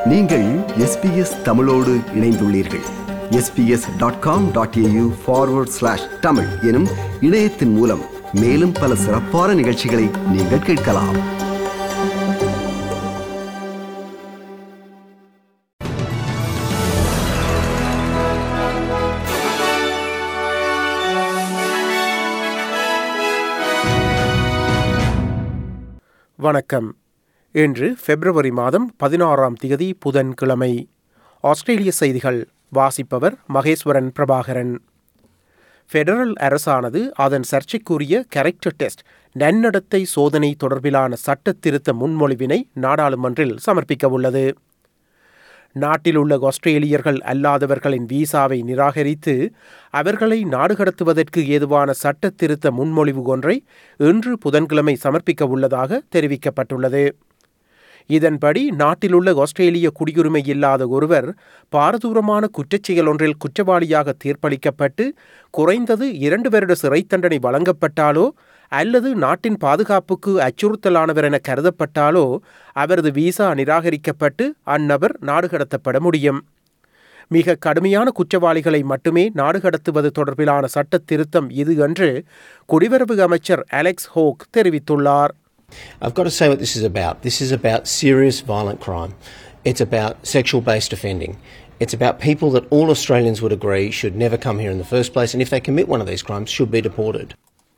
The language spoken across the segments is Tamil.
நீங்கள் SBS தமிழோடு இணைந்துள்ளீர்கள். sbs.com.au/tamil எனும் இணையத்தின் மூலம் மேலும் பல சிறப்பான நிகழ்ச்சிகளை நீங்கள் கேட்கலாம். வணக்கம். இன்று பிப்ரவரி மாதம் 16ஆம் தேதி புதன்கிழமை. ஆஸ்திரேலிய செய்திகள் வாசிப்பவர் மகேஸ்வரன் பிரபாகரன். ஃபெடரல் அரசானது அதன் சர்ச்சைக்குரிய கேரக்டர் டெஸ்ட் நன்னடத்தை சோதனை தொடர்பிலான சட்ட திருத்த முன்மொழிவினை நாடாளுமன்றில் சமர்ப்பிக்க உள்ளது. நாட்டில் உள்ள ஆஸ்திரேலியர்கள் அல்லாதவர்களின் வீசாவை நிராகரித்து அவர்களை நாடு கடத்துவதற்கு ஏதுவான சட்ட திருத்த முன்மொழிவு ஒன்றை இன்று புதன்கிழமை சமர்ப்பிக்க உள்ளதாக தெரிவிக்கப்பட்டுள்ளது. இதன்படி நாட்டிலுள்ள ஆஸ்திரேலிய குடியுரிமை இல்லாத ஒருவர் பாரதூரமான குற்றச்செயல் ஒன்றில் குற்றவாளியாக தீர்ப்பளிக்கப்பட்டு குறைந்தது 2 வருட சிறை தண்டனை வழங்கப்பட்டாலோ அல்லது நாட்டின் பாதுகாப்புக்கு அச்சுறுத்தலானவர் என கருதப்பட்டாலோ அவரது வீசா நிராகரிக்கப்பட்டு அந்நபர் நாடு கடத்தப்பட முடியும். மிக கடுமையான குற்றவாளிகளை மட்டுமே நாடு கடத்துவது தொடர்பிலான சட்ட திருத்தம் இது என்று குடிவரவு அமைச்சர் அலெக்ஸ் ஹோக் தெரிவித்துள்ளார். I've got to say what this is about. This is about serious violent crime. It's about sexual-based offending. It's about people that all Australians would agree should never come here in the first place, and if they commit one of these crimes, should be deported.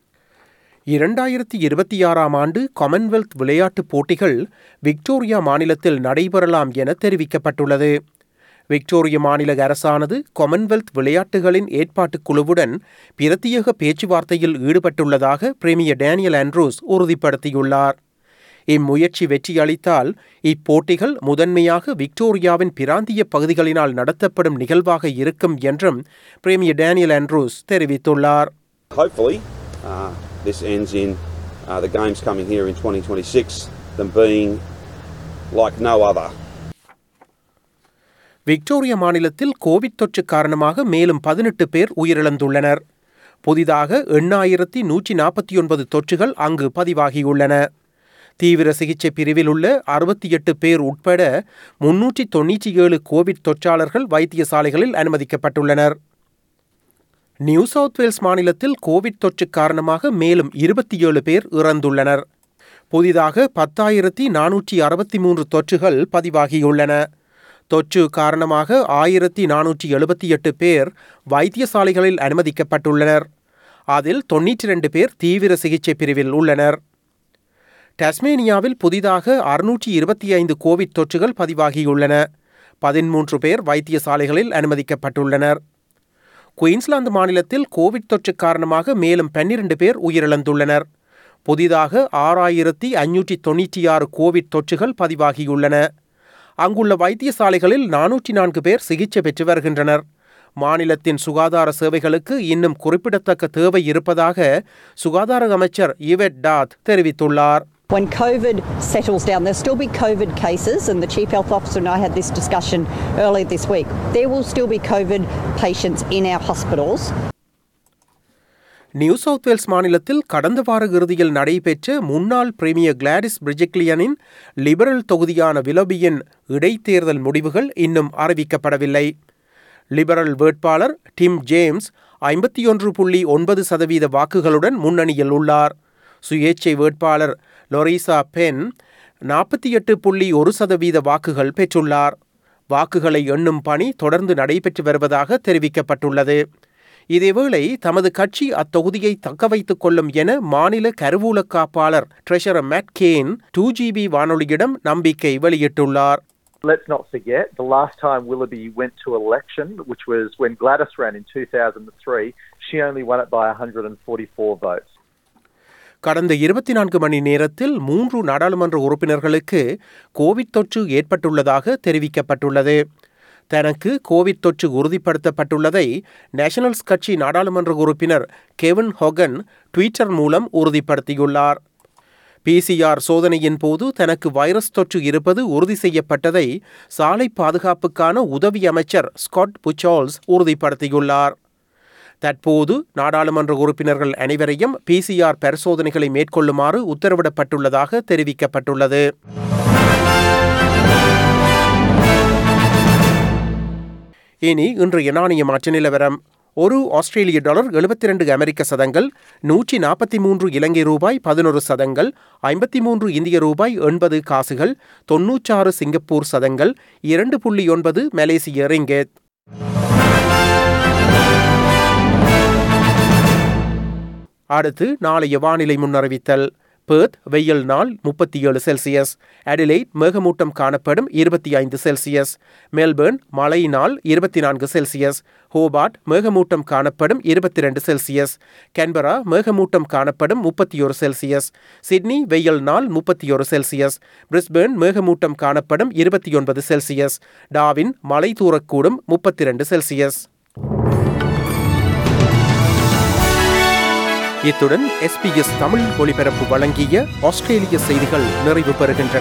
2026ஆம் ஆண்டு காமன்வெல்த் விளையாட்டுப் போட்டிகள் விக்டோரியா மாநிலத்தில் நடைபெறலாம் என தெரிவிக்கப்பட்டுள்ளது. விக்டோரிய மாநில அரசானது காமன்வெல்த் விளையாட்டுகளின் ஏற்பாட்டுக் குழுவுடன் பிரத்யேக பேச்சுவார்த்தையில் ஈடுபட்டுள்ளதாக பிரீமியர் டேனியல் ஆண்ட்ரூஸ் உறுதிப்படுத்தியுள்ளார். இம்முயற்சி வெற்றியளித்தால் இப்போட்டிகள் முதன்மையாக விக்டோரியாவின் பிராந்திய பகுதிகளினால் நடத்தப்படும் நிகழ்வாக இருக்கும் என்றும் பிரீமியர் டேனியல் ஆண்ட்ரூஸ் தெரிவித்துள்ளார். Hopefully, this ends in the games coming here in 2026 them being like no other. Victoria மாநிலத்தில் கோவிட் தொற்று காரணமாக மேலும் 18 பேர் உயிரிழந்துள்ளனர். புதிதாக 8149 தொற்றுகள் அங்கு பதிவாகியுள்ளன. தீவிர சிகிச்சை பிரிவில் உள்ள 68 பேர் உட்பட 397 கோவிட் தொற்றாளர்கள் வைத்தியசாலைகளில் அனுமதிக்கப்பட்டுள்ளனர். நியூ சவுத் வேல்ஸ் மாநிலத்தில் கோவிட் தொற்று காரணமாக மேலும் 27 பேர் இறந்துள்ளனர். புதிதாக 10,463 தொற்றுகள் பதிவாகியுள்ளன. தொற்று காரணமாக 1478 பேர் வைத்தியசாலைகளில் அனுமதிக்கப்பட்டுள்ளனர். அதில் 92 பேர் தீவிர சிகிச்சை பிரிவில் உள்ளனர். டாஸ்மேனியாவில் புதிதாக 625 கோவிட் தொற்றுகள் பதிவாகியுள்ளன. 13 பேர் வைத்தியசாலைகளில் அனுமதிக்கப்பட்டுள்ளனர். குயின்ஸ்லாந்து மாநிலத்தில் கோவிட் தொற்று காரணமாக மேலும் 12 பேர் உயிரிழந்துள்ளனர். புதிதாக 6596 கோவிட் தொற்றுகள் பதிவாகியுள்ளன. அங்குள்ள வைத்தியசாலைகளில் 404 பேர் சிகிச்சை பெற்று வருகின்றனர். மாநிலத்தின் சுகாதார சேவைகளுக்கு இன்னும் குறிப்பிடத்தக்க தேவை இருப்பதாக சுகாதார அமைச்சர் ஈவெட் டாத் தெரிவித்துள்ளார். When COVID settles down, there'll still be COVID cases, and the Chief Health Officer and I had this discussion earlier this week. There will still be COVID patients in our hospitals. New South Wales மாநிலத்தில் கடந்த வார இறுதியில் நடைபெற்ற முன்னாள் பிரீமியர் கிளாடிஸ் பிரிஜெக்லியனின் லிபரல் தொகுதியான விலோபியின் இடைத்தேர்தல் முடிவுகள் இன்னும் அறிவிக்கப்படவில்லை. லிபரல் வேட்பாளர் டிம் ஜேம்ஸ் 51.9% வாக்குகளுடன் முன்னணியில் உள்ளார். சுயேட்சை வேட்பாளர் லொரீசா பென் 48.1% வாக்குகள் பெற்றுள்ளார். வாக்குகளை எண்ணும் பணி தொடர்ந்து நடைபெற்று வருவதாக தெரிவிக்கப்பட்டுள்ளது. இதேவேளை தமது கட்சி அத்தொகுதியை தக்க வைத்துக் கொள்ளும் என மாநில கருவூல காப்பாளர் ட்ரெஷரர் மேட் கேன் 2GB வானொலியிடம் நம்பிக்கை வெளியிட்டுள்ளார். Let's not forget, the last time Willoughby went to election, which was when Gladys ran in 2003, she only won it by 144 votes. கடந்த 24 மணி நேரத்தில் 3 நாடாளுமன்ற உறுப்பினர்களுக்கு கோவிட் தொற்று ஏற்பட்டுள்ளதாக தெரிவிக்கப்பட்டுள்ளது. தனக்கு கோவிட் தொற்று உறுதிப்படுத்தப்பட்டுள்ளதை நேஷனல்ஸ் கட்சி நாடாளுமன்ற உறுப்பினர் கெவின் ஹொகன் ட்விட்டர் மூலம் உறுதிப்படுத்தியுள்ளார். PCR சோதனையின் போது தனக்கு வைரஸ் தொற்று இருப்பது உறுதி செய்யப்பட்டதை சாலை பாதுகாப்புக்கான உதவி அமைச்சர் ஸ்காட் புச்சால்ஸ் உறுதிப்படுத்தியுள்ளார். தற்போது நாடாளுமன்ற உறுப்பினர்கள் அனைவரையும் PCR பரிசோதனைகளை மேற்கொள்ளுமாறு உத்தரவிடப்பட்டுள்ளதாக தெரிவிக்கப்பட்டுள்ளது. இனி இன்றைய நாணய மாற்று நிலவரம். ஒரு ஆஸ்திரேலிய டாலர் 72 அமெரிக்க சதங்கள், 143 இலங்கை ரூபாய் 11 சதங்கள், 53 இந்திய ரூபாய் 80 காசுகள், 96 சிங்கப்பூர் சதங்கள், 2.9 மலேசிய ரிங்கெட். அடுத்து நாளைய வானிலை முன்னறிவித்தல். பெர்த் வெயில் நாள் 37 செல்சியஸ், அடிலைட் மேகமூட்டம் காணப்படும் 25 செல்சியஸ், மெல்பர்ன் மழை நாள் 24 செல்சியஸ், ஹோபார்ட் மேகமூட்டம் காணப்படும் 22 செல்சியஸ், கேன்பரா மேகமூட்டம் காணப்படும் 31 செல்சியஸ், சிட்னி வெயில் நாள் 31 செல்சியஸ், பிரிஸ்பேர்ன் மேகமூட்டம் காணப்படும் 29 செல்சியஸ், டார்வின் மழை தூறக்கூடும் 32 செல்சியஸ். இத்துடன் SBS தமிழ் ஒலிபரப்பு வழங்கிய ஆஸ்திரேலிய செய்திகள் நிறைவு பெறுகின்றன.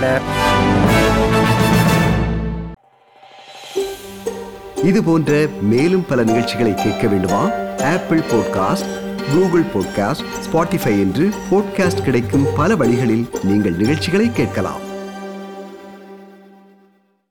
இது போன்ற மேலும் பல நிகழ்ச்சிகளை கேட்க வேண்டுமா? Apple podcast, Google podcast, Spotify என்று பாட்காஸ்ட் கிடைக்கும் பல வழிகளில் நீங்கள் நிகழ்ச்சிகளை கேட்கலாம்.